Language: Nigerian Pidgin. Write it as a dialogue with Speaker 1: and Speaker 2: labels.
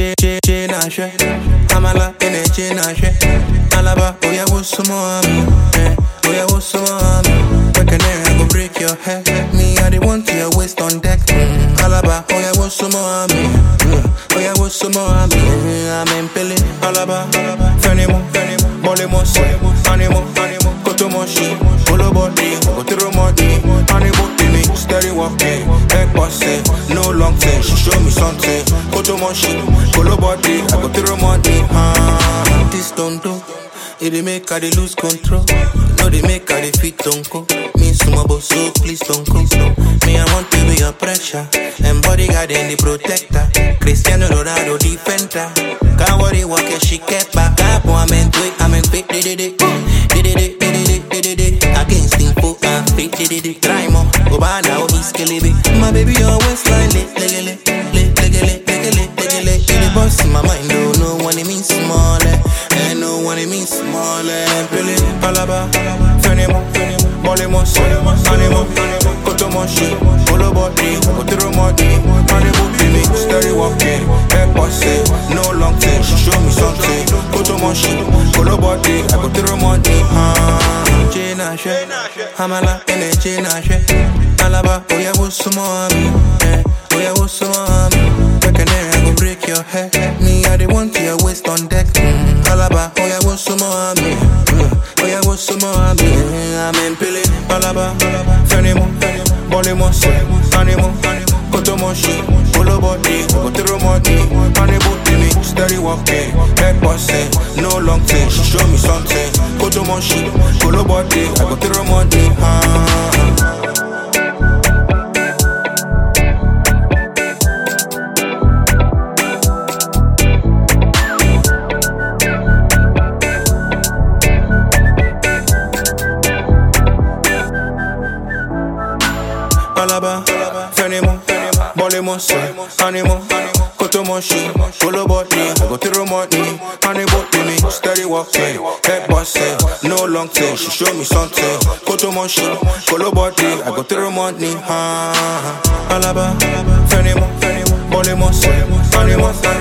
Speaker 1: na she. Amala energy na she. Alaba, oh yeah, what's some more? Oh yeah, what's some more? I go break your head. Me, I don't want your waist on deck. Alaba, oh yeah, what's some more? Oh yeah, what's some more? I'm in Pele. Alaba, Fenimo, Bolimo, Animo, Kotomoshi, Polo body, Otiromodi, Animo, steady walking, head bossy, no long thing. She show me something. Kotomoshi, Polo body, I go Tiromodi. This don't do. It they make her they lose control. No, they make her they fit don't go. Me sumabo, so please don't go. Me, I want to be your pressure. And bodyguard and the protector. Cristiano Ronaldo defender. Can't worry, walk it, she kept back up. I'm in quick, did it. Against the foot, did it. Try more, go by now, he's killing it. My baby always slightly, legally. The boss in my mind, don't know what it means small. And no one it means small. Pele, Palaba, Fenimo, Bolimo, Animo, Kotomoshi, Polo body, Otiromodi, Animo, Phoenix, steady walking, head bossy, no long thing. She show me something. Kotomoshi, Polo body, I go Tiromodi. Jena she, Hamala, energy na she. Alaba, oh yeah, what's some more? Oh yeah, what's some more? I go break your head. Me, I don't want your waist on deck. Alaba, oh yeah, what's some more? Oh yeah, what's some more? I'm in Pele, Alaba, Fenimo, Bolimo, Animo, Kotomoshi, Polo body, Otiromodi, Animo, Phoenix, steady walking, head bossy, no long thing. She show me something. Kotomoshi, Polo body, I go Tiromodi. Alaba, Fenimo, Bolimo, Animo, Kotomoshi, Polo body, I go Tiromodi, Animo, Phoenix, steady walking, head bossy, no long thing. She show me something. Kotomoshi, Polo body, I go Tiromodi. Alaba, Fenimo, Bolimo, Animo.